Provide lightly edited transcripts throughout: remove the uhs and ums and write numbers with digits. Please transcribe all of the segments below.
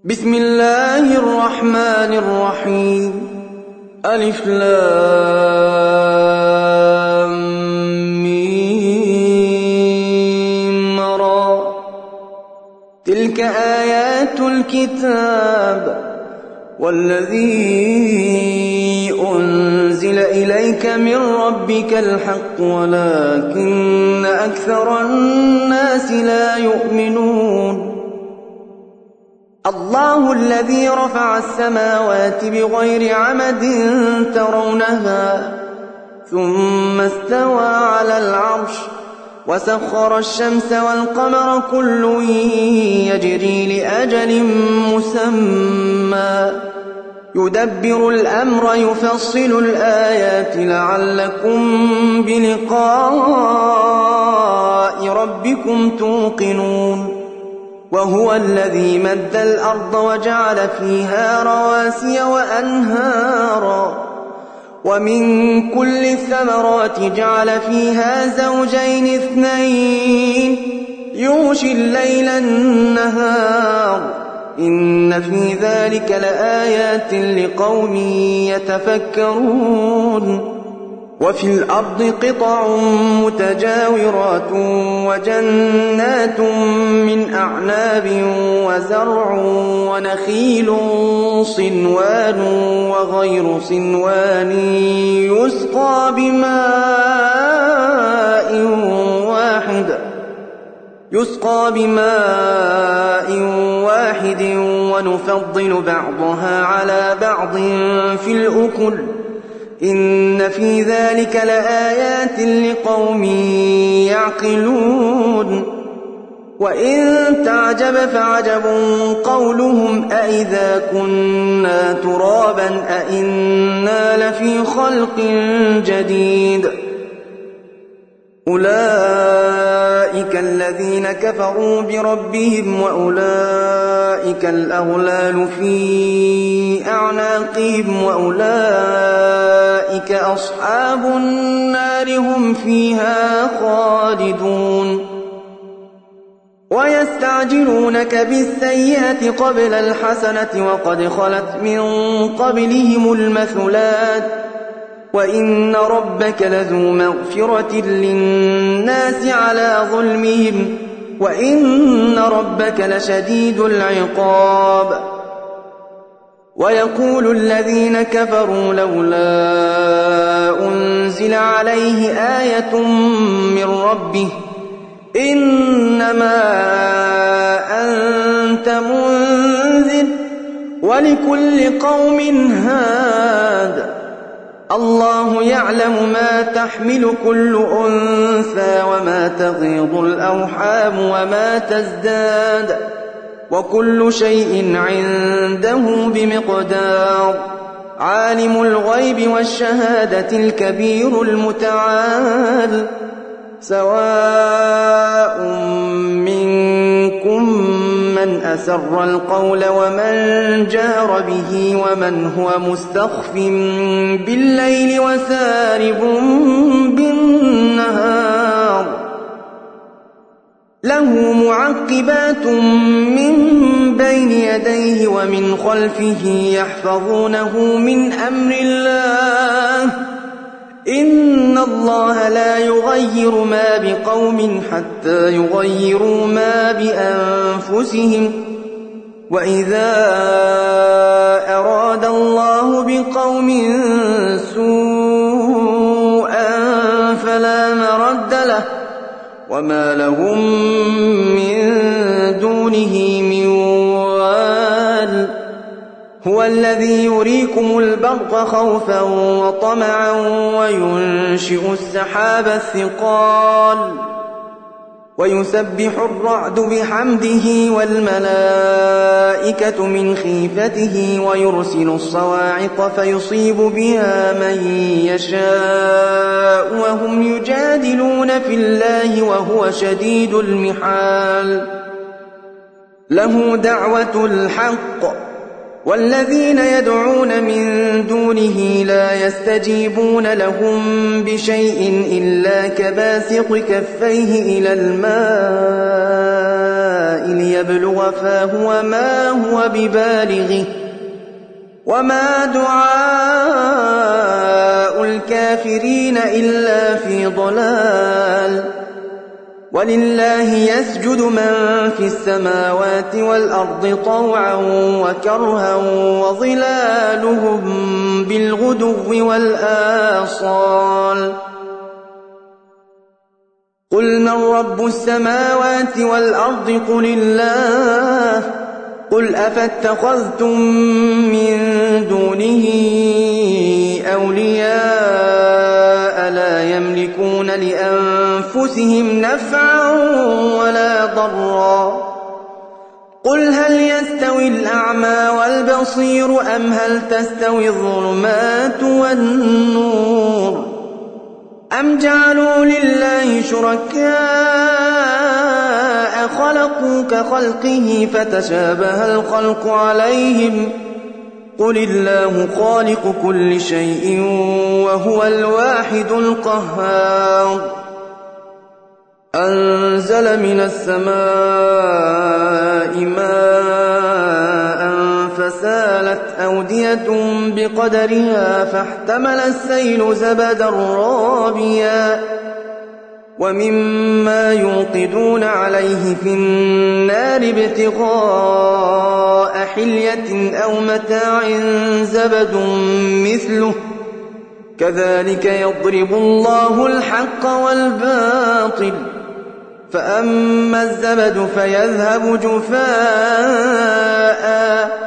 بسم الله الرحمن الرحيم. ألف لام ميم را. تلك آيات الكتاب والذي أنزل إليك من ربك الحق ولكن أكثر الناس لا يؤمنون. الله الذي رفع السماوات بغير عمد ترونها ثم استوى على العرش وسخر الشمس والقمر كل يجري لأجل مسمى يدبر الأمر يفصل الآيات لعلكم بلقاء ربكم توقنون. وهو الذي مد الأرض وجعل فيها رواسي وأنهارا ومن كل الثمرات جعل فيها زوجين اثنين يغشي الليل النهار إن في ذلك لآيات لقوم يتفكرون. وفي الأرض قطع متجاورات وجنات من أعناب وزرع ونخيل صنوان وغير صنوان يسقى بماء واحد ونفضل بعضها على بعض في الأكل إن في ذلك لآيات لقوم يعقلون. وإن تعجب فعجب قولهم أإذا كنا ترابا أإنا لفي خلق جديد. أولئك الذين كفروا بربهم وأولئك الأغلال في أعناقهم وأولئك أصحاب النار هم فيها خالدون. ويستعجلونك بالسيئة قبل الحسنة وقد خلت من قبلهم المثلات وإن ربك لذو مغفرة للناس على ظلمهم وإن ربك لشديد العقاب. ويقول الذين كفروا لولا أنزل عليه آية من ربه إنما أنت منذر ولكل قوم هاد الله يعلم ما تحمل كل أنثى وما تغيض الأرحام وما تزداد وكل شيء عنده بمقدار. عالم الغيب والشهادة الكبير المتعال. سواء منكم من أسر القول ومن جهر به ومن هو مستخف بالليل وسارب بالنهار له معقبات من بين يديه ومن خلفه يحفظونه من أمر الله إن الله لا يغير ما بقوم حتى يغيروا ما بأنفسهم وإذا أراد الله بقوم سوءا فلا مرد له وما لهم من دونه من وال. هو الذي يريكم البرق خوفا وطمعا وينشئ السحاب الثقال ويسبح الرعد بحمده والملائكة من خيفته ويرسل الصواعق فيصيب بها من يشاء وهم يجادلون في الله وهو شديد المحال. له دعوة الحق والذين يدعون من دونه لا يستجيبون لهم بشيء إلا كباسط كفيه إلى الماء ليبلغ فاه وما هو ببالغه وما دعاء الكافرين إلا في ضلال ولله يسجد من في السماوات والأرض طوعا وكرها وظلالهم بالغدو والآصال قل من رب السماوات والأرض قل الله قل أفاتخذتم من دونه أولياء لا يملكون لأنفسهم نفعا ولا ضرا قل هل يستوي الأعمى والبصير أم هل تستوي الظلمات والنور أم جعلوا لله شركاء خلقوا كخلقه فتشابه الخلق عليهم قل الله خالق كل شيء وهو الواحد القهار أنزل من السماء ماء فسالت أودية بقدرها فاحتمل السيل زبدا رابيا ومما يوقدون عليه في النار ابتغاء حلية أو متاع زبد مثله كذلك يضرب الله الحق والباطل فأما الزبد فيذهب جفاء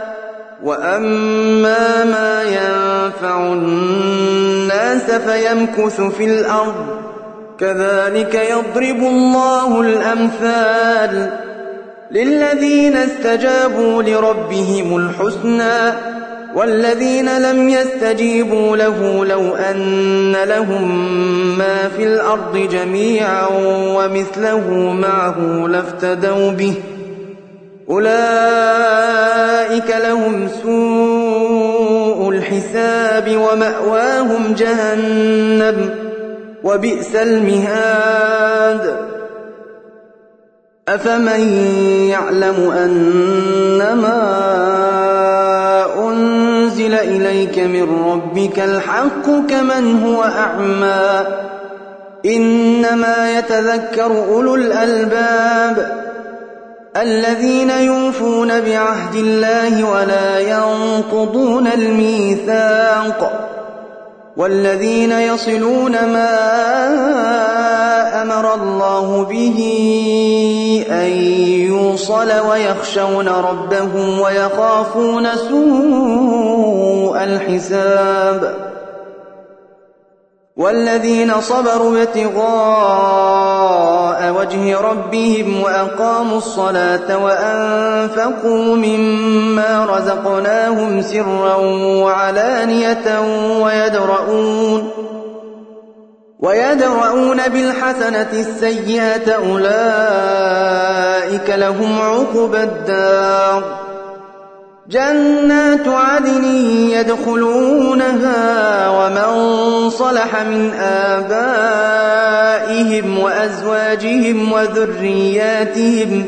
وأما ما ينفع الناس فيمكث في الأرض كذلك يضرب الله الأمثال للذين استجابوا لربهم الحسنى والذين لم يستجيبوا له لو أن لهم ما في الأرض جميعا ومثله معه لافتدوا به أولئك لهم سوء الحساب ومأواهم جهنم وبئس المهاد أفمن يعلم أنما أنزل إليك من ربك الحق كمن هو أعمى إنما يتذكر أولو الألباب الذين يوفون بعهد الله ولا ينقضون الميثاق والذين يصلون ما أمر الله به أن يوصل ويخشون ربهم ويخافون سوء الحساب والذين صبروا ابتغاء وجه ربهم وأقاموا الصلاة وأنفقوا مما رزقناهم سرا وعلانية ويدرؤون بالحسنة السيئة أولئك لهم عقبى الدار جنات عدن يدخلونها ومن صلح من آبائهم وأزواجهم وذرياتهم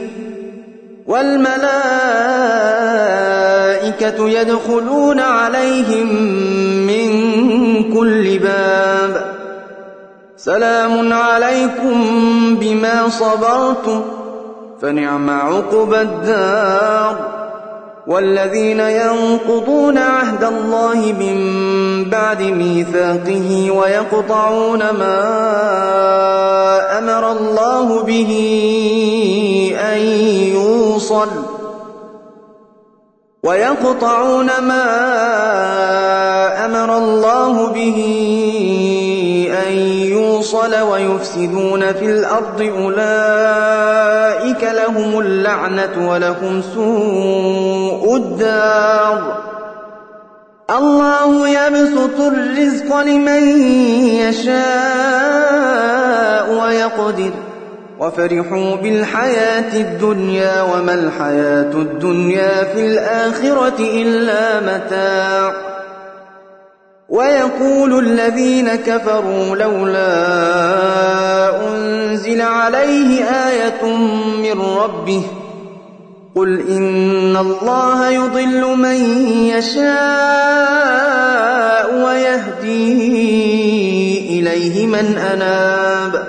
والملائكة يدخلون عليهم من كل باب سلام عليكم بما صبرتم فنعم عقبى الدار والذين ينقضون عهد الله من بعد ميثاقه ويقطعون ما أمر الله به أن يوصل ويفسدون في الأرض أولئك لهم اللعنة ولهم سوء الدار الله يبسط الرزق لمن يشاء ويقدر وفرحوا بالحياة الدنيا وما الحياة الدنيا في الآخرة إلا متاع ويقول الذين كفروا لولا أنزل عليه آية من ربه قل إن الله يضل من يشاء ويهدي إليه من أناب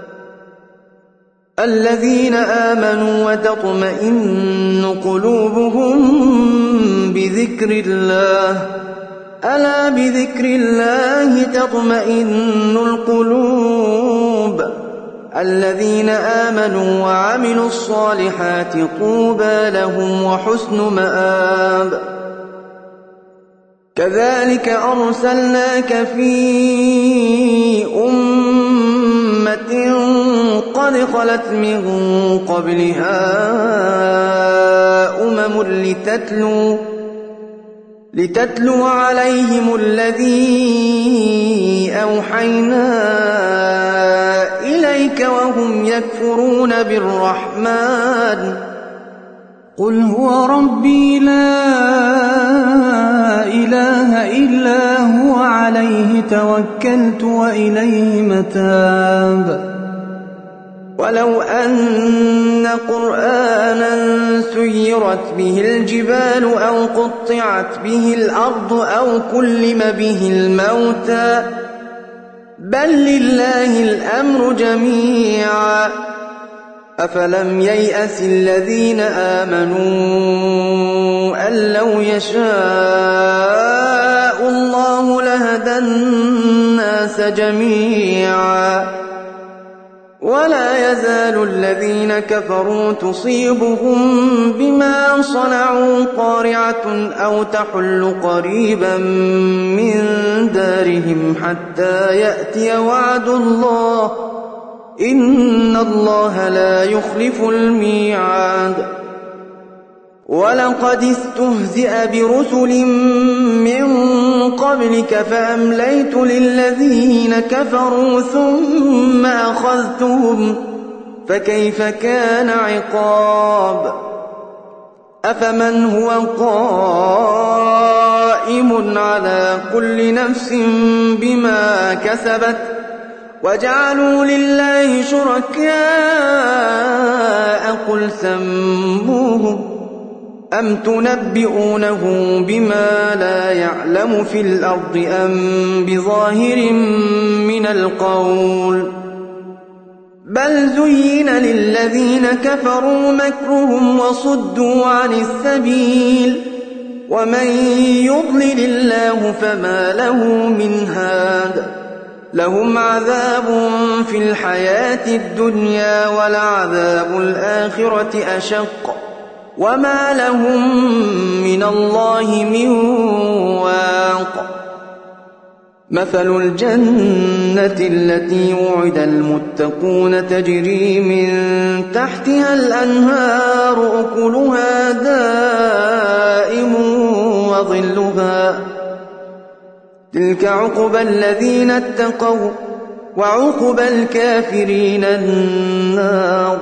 الذين آمنوا وتطمئن قلوبهم بذكر الله ألا بذكر الله تطمئن القلوب الذين آمنوا وعملوا الصالحات طوبى لهم وحسن مآب كذلك أرسلناك في أمة قد خلت من قبلها لتتلو عليهم الذي أوحينا إليك وهم يكفرون بالرحمن قل هو ربي لا إله إلا هو عليه توكلت وإليه متاب ولو أن قرآنا سيرت به الجبال أو قطعت به الأرض أو كلم به الموتى بل لله الأمر جميعا أفلم ييأس الذين آمنوا أن لو يشاء الله لهدى الناس جميعا ولا يزال الذين كفروا تصيبهم بما صنعوا قارعة أو تحل قريبا من دارهم حتى يأتي وعد الله إن الله لا يخلف الميعاد ولقد استهزئ برسل من قبلك فأمليت للذين كفروا ثم أخذتهم فكيف كان عقاب أفمن هو قائم على كل نفس بما كسبت وجعلوا لله شركاء قل سموهم أم تنبئونه بما لا يعلم في الأرض أم بظاهر من القول بل زين للذين كفروا مكرهم وصدوا عن السبيل ومن يضلل الله فما له من هاد لهم عذاب في الحياة الدنيا ولعذاب الآخرة أشق وما لهم من الله من واق مثل الجنة التي وعد المتقون تجري من تحتها الأنهار أكلها دائم وظلها تلك عقبى الذين اتقوا وعقبى الكافرين النار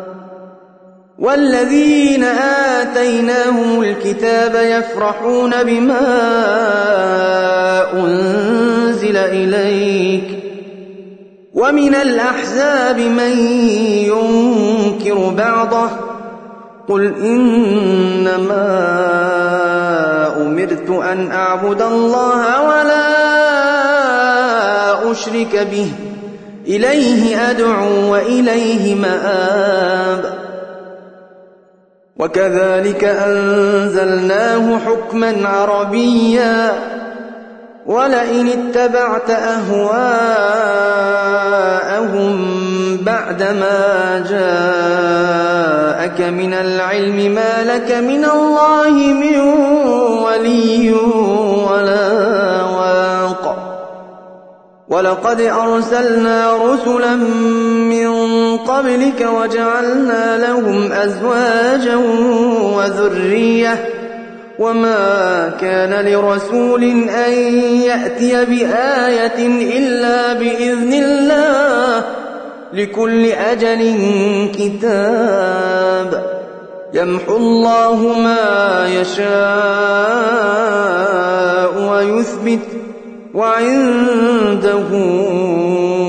والذين آتيناهم الكتاب يفرحون بما أنزل إليك ومن الأحزاب من ينكر بعضه قل إنما أمرت أن أعبد الله ولا أشرك به إليه أدعو وإليه مآب وكذلك أنزلناه حكما عربيا ولئن اتبعت أهواءهم بعدما جاءك من العلم ما لك من الله من ولي ولا واق ولقد أرسلنا رسلا من قبلك وجعلنا لهم أزواجا وذرية وما كان لرسول أن يأتي بآية إلا بإذن الله لكل أجل كتاب يمحو الله ما يشاء ويثبت وعنده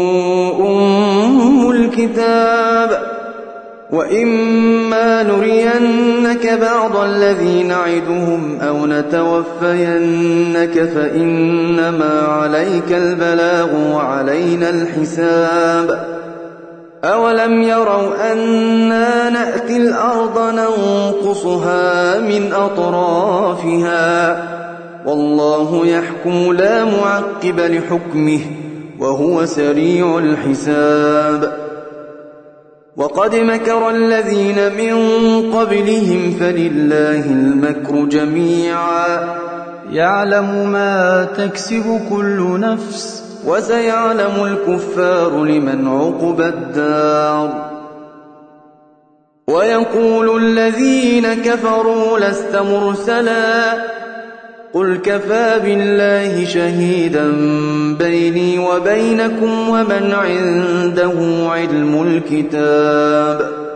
أم الكتاب وإما نرينك نرينك بعض الذي نعدهم أو نتوفينك فإنما عليك البلاغ وعلينا الحساب أولم يروا أنا نأتي الأرض ننقصها من أطرافها والله يحكم لا معقب لحكمه وهو سريع الحساب وقد مكر الذين من قبلهم فلله المكر جميعا يعلم ما تكسب كل نفس وسيعلم الكفار لمن عقبى الدار ويقول الذين كفروا لست مرسلا قل كفى بالله شهيدا بيني وبينكم ومن عنده علم الكتاب